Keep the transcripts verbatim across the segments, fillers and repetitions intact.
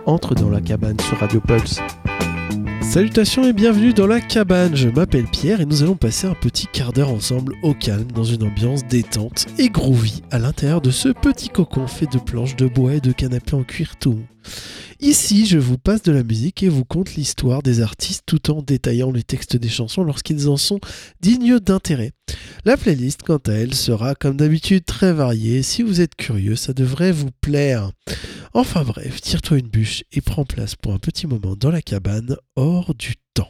Entre dans la cabane sur Radio Pulse. Salutations et bienvenue dans la cabane, je m'appelle Pierre et nous allons passer un petit quart d'heure ensemble au calme dans une ambiance détente et groovy à l'intérieur de ce petit cocon fait de planches de bois et de canapés en cuir tout mou. Ici, je vous passe de la musique et vous conte l'histoire des artistes tout en détaillant les textes des chansons lorsqu'ils en sont dignes d'intérêt. La playlist, quant à elle, sera comme d'habitude très variée. Si vous êtes curieux, ça devrait vous plaire. Enfin bref, tire-toi une bûche et prends place pour un petit moment dans la cabane hors du temps.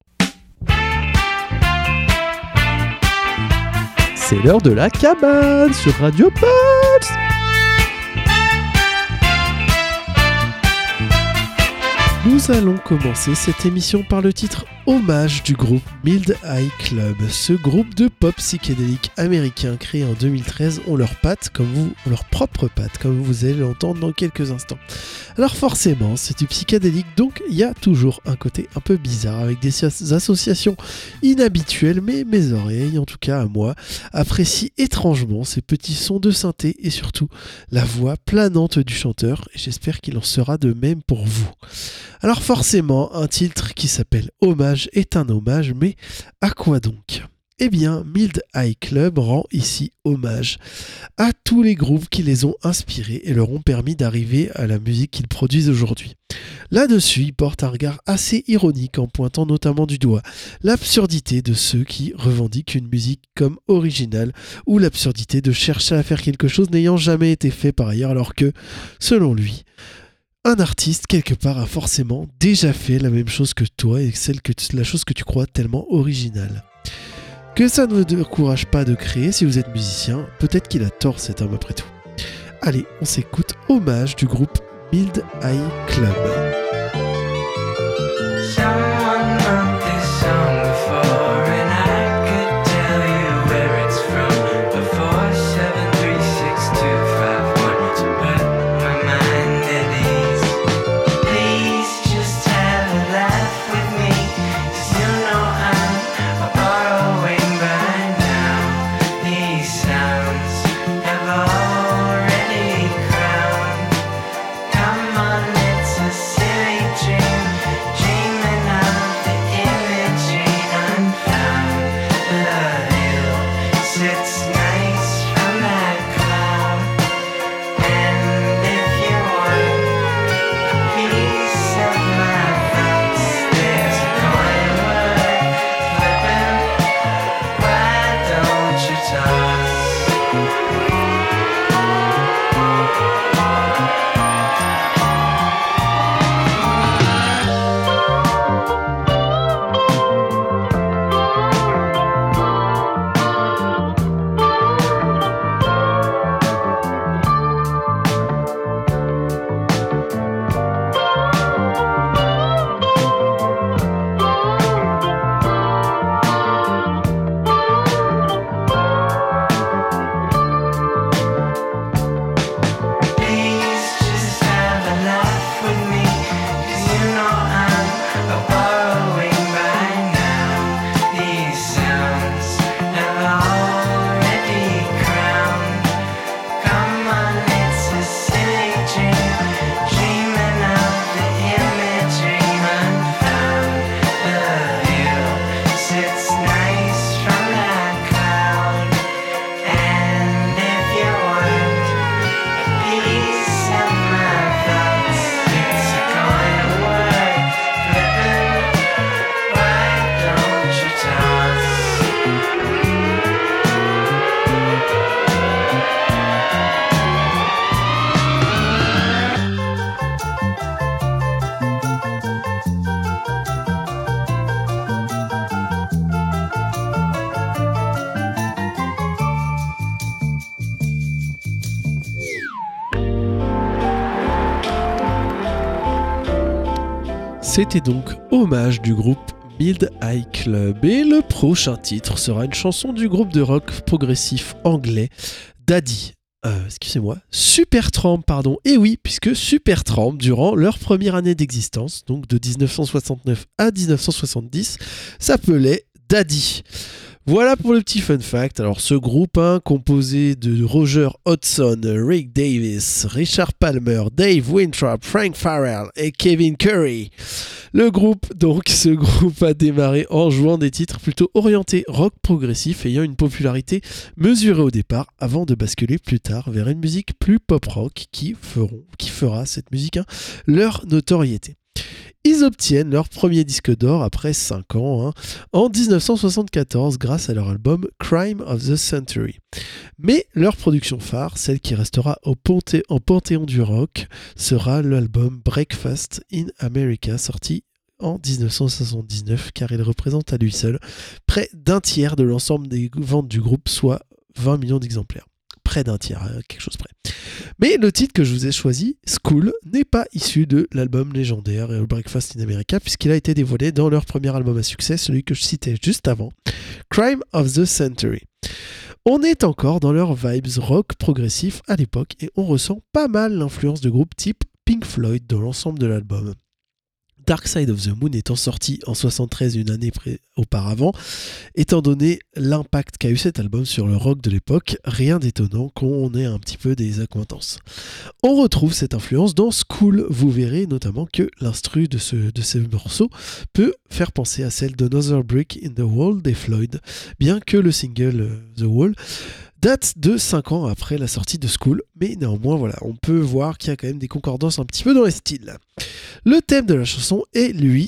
C'est l'heure de la cabane sur Radio Pulse. Nous allons commencer cette émission par le titre Hommage du groupe Mild Eye Club. Ce groupe de pop psychédélique américain créé en deux mille treize ont leurs pattes, comme vous, ont leurs propres pattes, comme vous allez l'entendre dans quelques instants. Alors forcément, c'est du psychédélique, donc il y a toujours un côté un peu bizarre avec des associations inhabituelles, mais mes oreilles, en tout cas à moi, apprécient étrangement ces petits sons de synthé et surtout la voix planante du chanteur, et j'espère qu'il en sera de même pour vous. Alors forcément, un titre qui s'appelle Hommage est un hommage, mais à quoi donc ? Eh bien, Mild Eye Club rend ici hommage à tous les groupes qui les ont inspirés et leur ont permis d'arriver à la musique qu'ils produisent aujourd'hui. Là-dessus, ils portent un regard assez ironique en pointant notamment du doigt l'absurdité de ceux qui revendiquent une musique comme originale ou l'absurdité de chercher à faire quelque chose n'ayant jamais été fait par ailleurs alors que, selon lui, un artiste, quelque part, a forcément déjà fait la même chose que toi et celle que tu, la chose que tu crois tellement originale. Que ça ne vous décourage pas de créer si vous êtes musicien, peut-être qu'il a tort cet homme après tout. Allez, on s'écoute Hommage du groupe Mild Eye Club. C'était donc Hommage du groupe Mild Eye Club et le prochain titre sera une chanson du groupe de rock progressif anglais Daddy. Euh, excusez-moi, Supertramp, pardon. Et oui, puisque Supertramp, durant leur première année d'existence, donc de dix-neuf cent soixante-neuf à dix-neuf cent soixante-dix, s'appelait Daddy. Voilà pour le petit fun fact. Alors ce groupe, hein, composé de Roger Hodgson, Rick Davis, Richard Palmer, Dave Winthrop, Frank Farrell et Kevin Curry. Le groupe, donc, ce groupe a démarré en jouant des titres plutôt orientés rock progressif, ayant une popularité mesurée au départ, avant de basculer plus tard vers une musique plus pop rock qui feront, qui fera cette musique hein, leur notoriété. Ils obtiennent leur premier disque d'or après cinq ans, hein, en dix-neuf cent soixante-quatorze grâce à leur album Crime of the Century. Mais leur production phare, celle qui restera au ponté- en panthéon du rock, sera l'album Breakfast in America, sorti en dix-neuf cent soixante-dix-neuf, car il représente à lui seul près d'un tiers de l'ensemble des ventes du groupe, soit vingt millions d'exemplaires. Près d'un tiers, hein, quelque chose près. Mais le titre que je vous ai choisi, School, n'est pas issu de l'album légendaire Breakfast in America, puisqu'il a été dévoilé dans leur premier album à succès, celui que je citais juste avant, Crime of the Century. On est encore dans leurs vibes rock progressif à l'époque et on ressent pas mal l'influence de groupes type Pink Floyd dans l'ensemble de l'album. Dark Side of the Moon étant sorti en soixante-treize, une année pré- auparavant, étant donné l'impact qu'a eu cet album sur le rock de l'époque, rien d'étonnant qu'on ait un petit peu des accointances. On retrouve cette influence dans School, vous verrez notamment que l'instru de ce, de ce morceau peut faire penser à celle d'Another Brick in the Wall des Floyd, bien que le single euh, The Wall date de cinq ans après la sortie de School, mais néanmoins voilà, on peut voir qu'il y a quand même des concordances un petit peu dans les styles. Le thème de la chanson est lui,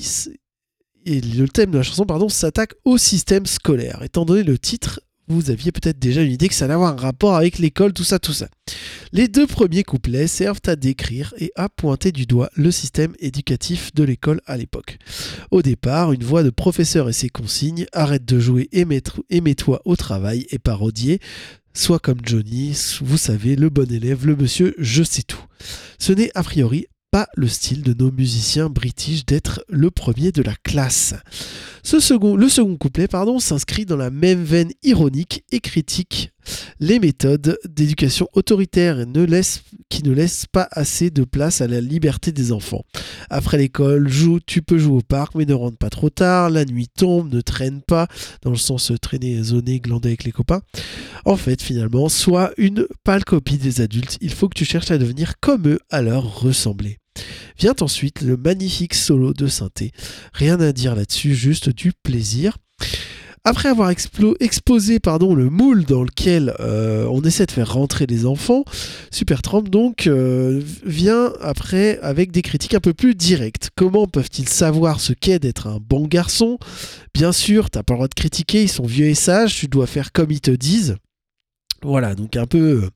et le thème de la chanson pardon, s'attaque au système scolaire. Étant donné le titre, vous aviez peut-être déjà une idée que ça allait avoir un rapport avec l'école, tout ça, tout ça. Les deux premiers couplets servent à décrire et à pointer du doigt le système éducatif de l'école à l'époque. Au départ, une voix de professeur et ses consignes, arrête de jouer et mets-toi au travail, est parodiée, soit comme Johnny, vous savez, le bon élève, le monsieur, je sais tout. Ce n'est a priori pas le style de nos musiciens british d'être le premier de la classe. Ce second, le second couplet pardon, s'inscrit dans la même veine ironique et critique les méthodes d'éducation autoritaire et ne laisse, qui ne laissent pas assez de place à la liberté des enfants. Après l'école, joue, tu peux jouer au parc, mais ne rentre pas trop tard, la nuit tombe, ne traîne pas, dans le sens traîner, zoner, glander avec les copains. En fait, finalement, sois une pâle copie des adultes, il faut que tu cherches à devenir comme eux, à leur ressembler. Vient ensuite le magnifique solo de synthé. Rien à dire là-dessus, juste du plaisir. Après avoir explo- exposé pardon, le moule dans lequel euh, on essaie de faire rentrer les enfants, Supertramp donc euh, vient après avec des critiques un peu plus directes. Comment peuvent-ils savoir ce qu'est d'être un bon garçon ? Bien sûr, t'as pas le droit de critiquer, ils sont vieux et sages, tu dois faire comme ils te disent. Voilà, donc un peu...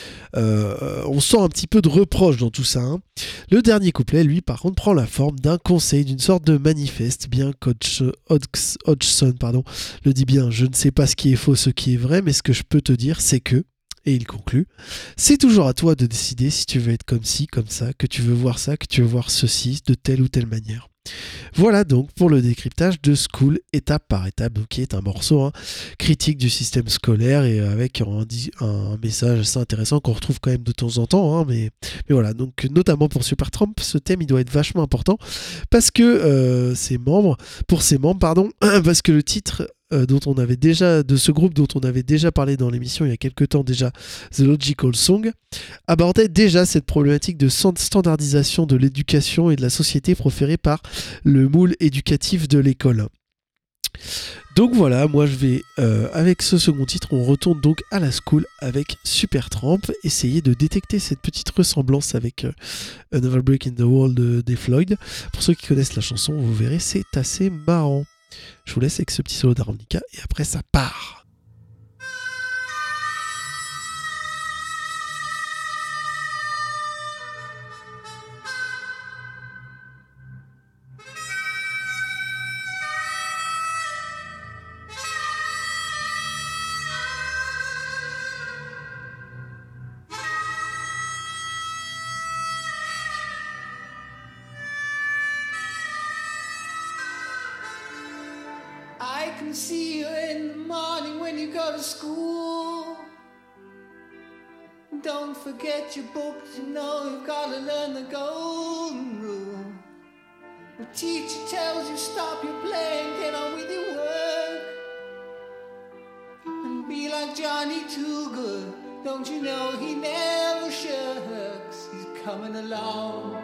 Euh, on sent un petit peu de reproche dans tout ça. Hein. Le dernier couplet, lui, par contre, prend la forme d'un conseil, d'une sorte de manifeste, bien qu'Hodgson pardon, le dit bien. Je ne sais pas ce qui est faux, ce qui est vrai, mais ce que je peux te dire, c'est que, et il conclut, c'est toujours à toi de décider si tu veux être comme ci, comme ça, que tu veux voir ça, que tu veux voir ceci, de telle ou telle manière. Voilà donc pour le décryptage de School étape par étape, donc qui est un morceau hein, critique du système scolaire et avec un, un message assez intéressant qu'on retrouve quand même de temps en temps, hein, mais, mais voilà, donc notamment pour Supertramp, ce thème il doit être vachement important parce que euh, ses membres, pour ses membres pardon, parce que le titre euh, dont on avait déjà, de ce groupe dont on avait déjà parlé dans l'émission il y a quelques temps déjà, The Logical Song, abordait déjà cette problématique de standardisation de l'éducation et de la société proférée par le moule éducatif de l'école. Donc voilà, moi je vais, euh, avec ce second titre, on retourne donc à la School avec Supertramp, essayer de détecter cette petite ressemblance avec euh, Another Brick in the Wall de, des Floyd. Pour ceux qui connaissent la chanson, vous verrez, c'est assez marrant. Je vous laisse avec ce petit solo d'harmonica et après ça part. I can see you in the morning when you go to school. Don't forget your books, you know you've got to learn the golden rule. The teacher tells you stop your playing, get on with your work. like Johnny Too Good. Don't you know he never shirks? He's coming along.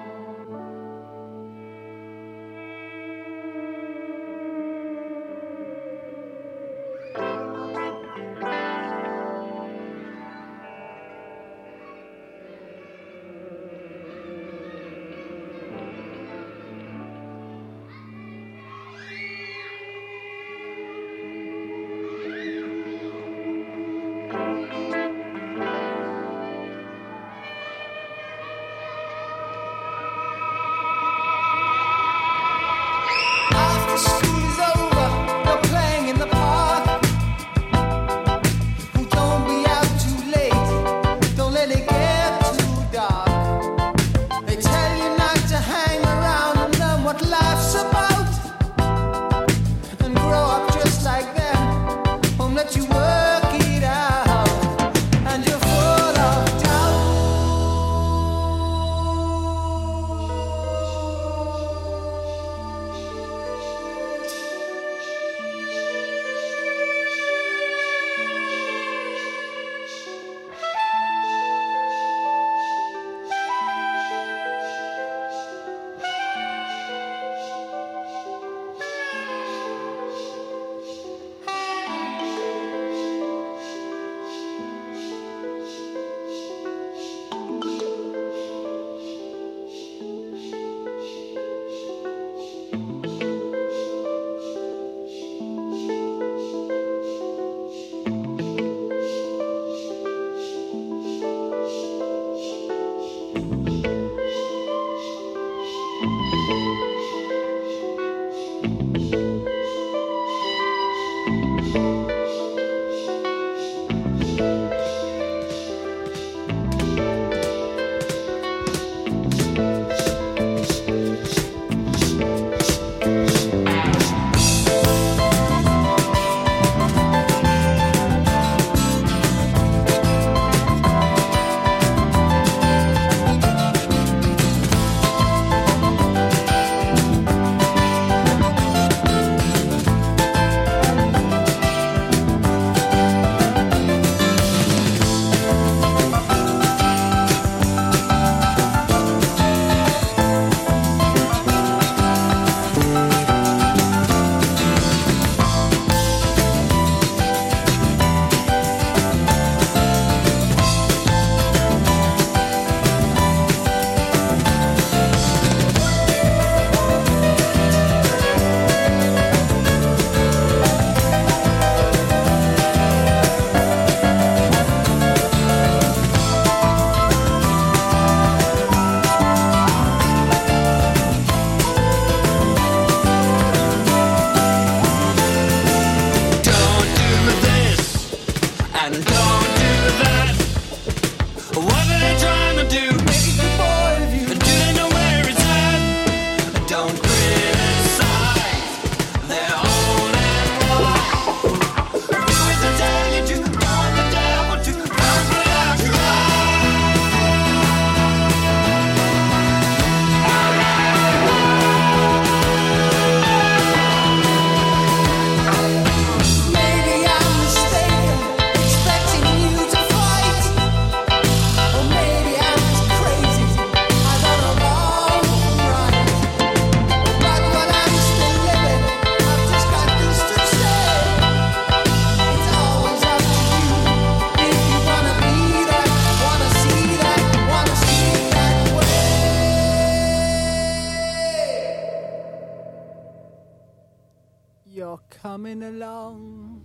You're coming along.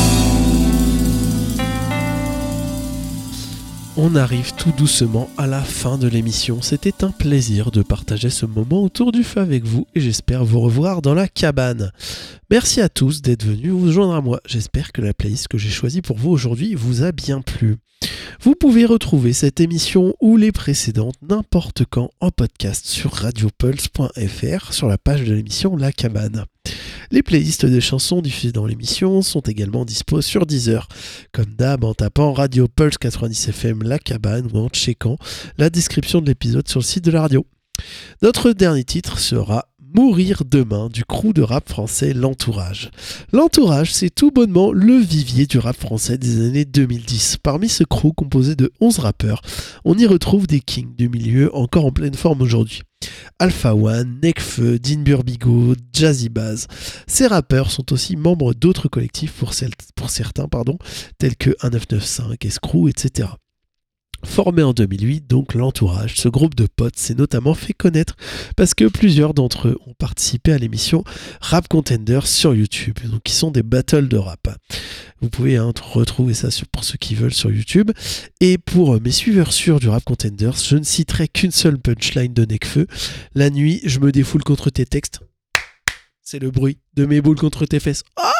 On arrive tout doucement à la fin de l'émission. C'était un plaisir de partager ce moment autour du feu avec vous et j'espère vous revoir dans la cabane. Merci à tous d'être venus vous joindre à moi. J'espère que la playlist que j'ai choisie pour vous aujourd'hui vous a bien plu. Vous pouvez retrouver cette émission ou les précédentes n'importe quand en podcast sur radiopulse point f r sur la page de l'émission La Cabane. Les playlists des chansons diffusées dans l'émission sont également dispo sur Deezer, comme d'hab en tapant Radio Pulse quatre-vingt-dix F M La Cabane ou en checkant la description de l'épisode sur le site de la radio. Notre dernier titre sera Mourir demain du crew de rap français L'Entourage. L'Entourage, c'est tout bonnement le vivier du rap français des années deux mille dix. Parmi ce crew composé de onze rappeurs, on y retrouve des kings du milieu encore en pleine forme aujourd'hui. Alpha One, Nekfeu, Dean Burbigo, Jazzy Bass. Ces rappeurs sont aussi membres d'autres collectifs pour, cel- pour certains, pardon, tels que un neuf neuf cinq, Escrew, et cetera. Formé en deux mille huit, donc L'Entourage, ce groupe de potes s'est notamment fait connaître parce que plusieurs d'entre eux ont participé à l'émission Rap Contenders sur YouTube, donc qui sont des battles de rap. Vous pouvez hein, retrouver ça sur, pour ceux qui veulent sur YouTube. Et pour mes suiveurs sûrs du Rap Contenders, je ne citerai qu'une seule punchline de Nekfeu. La nuit, je me défoule contre tes textes. C'est le bruit de mes boules contre tes fesses. Ah!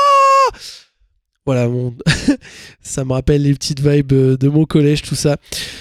Voilà, mon... ça me rappelle les petites vibes de mon collège, tout ça.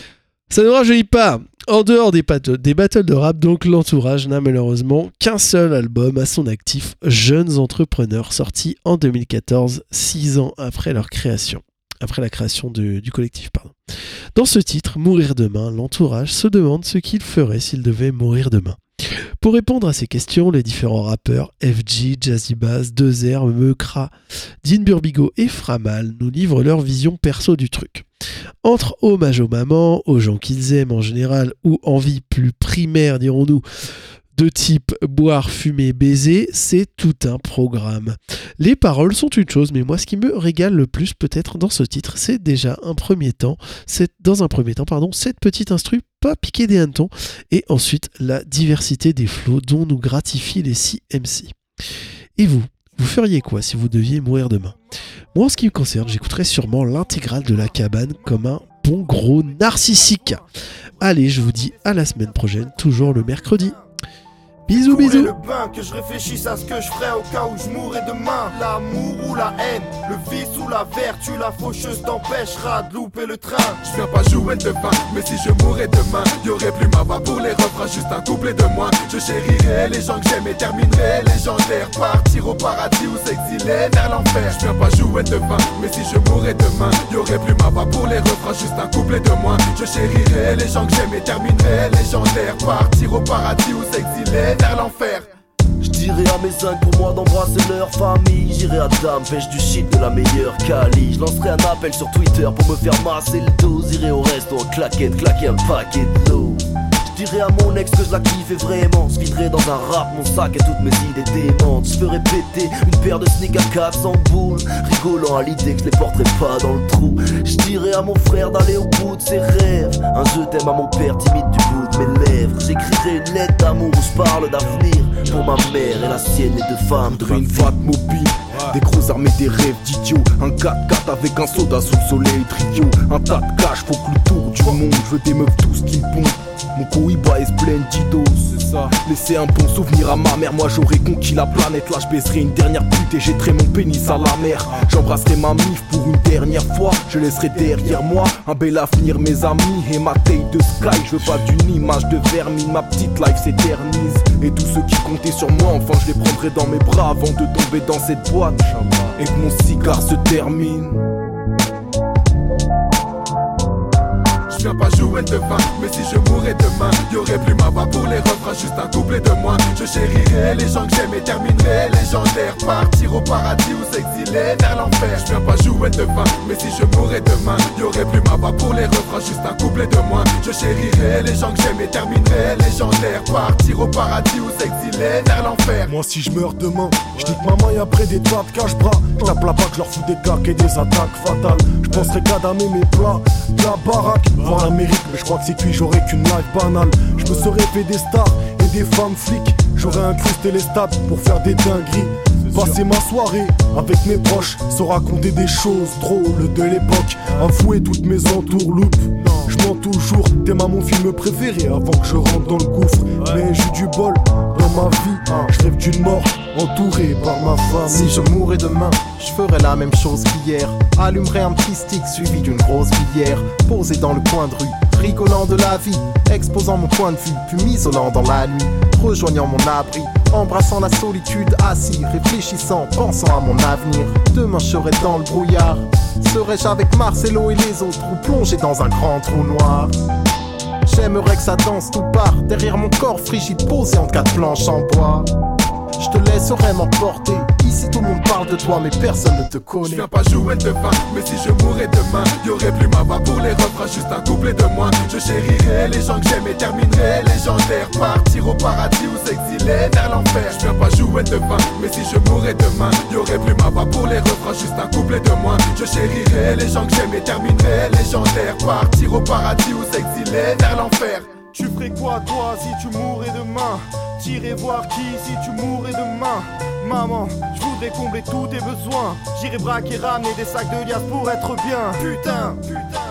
Ça ne rajeunit pas. En dehors des, pat- des battles de rap, donc L'Entourage n'a malheureusement qu'un seul album à son actif, Jeunes Entrepreneurs, sorti en deux mille quatorze, six ans après leur création. Après la création de, du collectif, pardon. Dans ce titre, Mourir demain, L'Entourage se demande ce qu'il ferait s'il devait mourir demain. Pour répondre à ces questions, les différents rappeurs F G, Jazzy Bass, deux R, Meukra, Dean Burbigo et Framal nous livrent leur vision perso du truc. Entre hommage aux mamans, aux gens qu'ils aiment en général, ou envie plus primaire, dirons-nous, de type boire, fumer, baiser, c'est tout un programme. Les paroles sont une chose, mais moi ce qui me régale le plus peut-être dans ce titre, c'est déjà un premier temps, c'est dans un premier temps, pardon, cette petite instru pas piquée des hannetons, et ensuite la diversité des flows dont nous gratifient les six M C. Et vous, vous feriez quoi si vous deviez mourir demain ? Moi en ce qui me concerne, j'écouterais sûrement l'intégrale de La Cabane comme un bon gros narcissique. Allez, je vous dis à la semaine prochaine, toujours le mercredi. Bisous, bisous. Le bain, que je réfléchisse à ce que je ferais au cas où je mourrais demain. L'amour ou la haine, le vice ou la vertu, la faucheuse t'empêchera de louper le train. Je viens pas jouer de vin, mais si je mourrais demain, y'aurait plus ma voix pour les refrains, juste un couplet de moins. Je chérirais les gens que j'aime et terminerais légendaire. Partir au paradis ou s'exiler vers l'enfer. Je viens pas jouer de vin, mais si je mourrais demain, y'aurait plus ma voix pour les refrains, juste un couplet de moins. Je chérirais les gens que j'aime et terminerais légendaire. Partir au paradis ou s'exiler vers l'enfer. Je dirais à mes zincs pour moi d'embrasser leur famille. J'irai à Dame, pêche du shit de la meilleure quali. Je lancerai un appel sur Twitter pour me faire masser le dos. J'irai au resto en claquette, claquer un paquet de l'eau. Je dirais à mon ex que je la kiffais vraiment. Je viderais dans un rap mon sac et toutes mes idées démentes. Je ferais péter une paire de sneakers à quatre cents boules, rigolant à l'idée que je les porterais pas dans le trou. Je dirais à mon frère d'aller au bout de ses rêves. Un je t'aime à mon père timide du bout de mes lèvres. J'écrirai une lettre d'amour où je parle d'avenir pour ma mère et la sienne et deux femmes de une vague mobile, des grosses armées, des rêves d'idiots. Un quatre quatre avec un soda sous le soleil trio. Un tas de cash, faut que le tour du monde. Je veux des meufs tous qui me pompent. Mon cohiba est splendido, c'est ça. Laisser un bon souvenir à ma mère. Moi j'aurais conquis la planète. Là je baisserai une dernière pute et jetterai mon pénis à la mer. J'embrasserai ma mif pour une dernière fois. Je laisserai derrière moi un bel avenir, mes amis et ma taille de sky. Je veux pas d'une image de vermine. Ma petite life s'éternise. Et tous ceux qui comptaient sur moi, enfin je les prendrai dans mes bras avant de tomber dans cette boîte et que mon cigare se termine. Je viens pas jouer de vin, mais si je mourrais demain, y'aurait plus ma voix pour les refrains, juste un couplet de moins. Je chérirais les gens que j'aime et terminerais légendaire. Partir au paradis ou s'exiler vers l'enfer. Je viens pas jouer de vin, mais si je mourrais demain, y'aurait plus ma voix pour les refrains, juste un couplet de moins. Je chérirais les gens que j'aime et terminerais légendaire. Partir au paradis ou s'exiler vers l'enfer. Moi si je meurs demain, je dis que maman y a près des tas de cache-bras. Je tape la bague, je leur fous des claques et des attaques fatales. Je penserais qu'à damer mes plats, de la baraque, voir l'Amérique, mais je crois que c'est cuit, j'aurais qu'une life banale. Je me serais fait des stars et des femmes flics. J'aurais incrusté les stades pour faire des dingueries. Passer ma soirée avec mes proches, se raconter des choses drôles de l'époque. Avouer toutes mes entourloupes. Je mens toujours, t'es ma mon film préféré avant que je rentre dans le gouffre. Mais j'ai du bol dans ma vie, je rêve d'une mort entouré par ma famille. Si je mourais demain, je ferais la même chose qu'hier. Allumerais un petit stick suivi d'une grosse bière. Posé dans le coin de rue, rigolant de la vie, exposant mon point de vue, puis m'isolant dans la nuit, rejoignant mon abri, embrassant la solitude, assis, réfléchissant, pensant à mon avenir. Demain je serai dans le brouillard. Serais-je avec Marcelo et les autres, ou plongé dans un grand trou noir? J'aimerais que ça danse tout part derrière mon corps frigide posé entre quatre planches en bois. Je te laisserai m'emporter. Ici tout le monde parle de toi mais personne ne te connaît. Je viens pas jouer de vin, mais si je mourais demain, y'aurait plus ma voix pour les refrains, juste un couplet de moins. Je chérirai les gens que j'aime et terminerai légendaire. Partir au paradis ou s'exiler vers l'enfer. Je viens pas jouer de vin, mais si je mourais demain, y'aurait plus ma voix pour les refrains, juste un couplet de moins. Je chérirai les gens que j'aime et terminerai légendaire. Partir au paradis ou s'exiler vers l'enfer. Tu ferais quoi toi si tu mourais demain? T'irais voir qui si tu mourais demain? Maman, je voudrais combler tous tes besoins. J'irai braquer, ramener des sacs de liasses pour être bien. Putain, putain.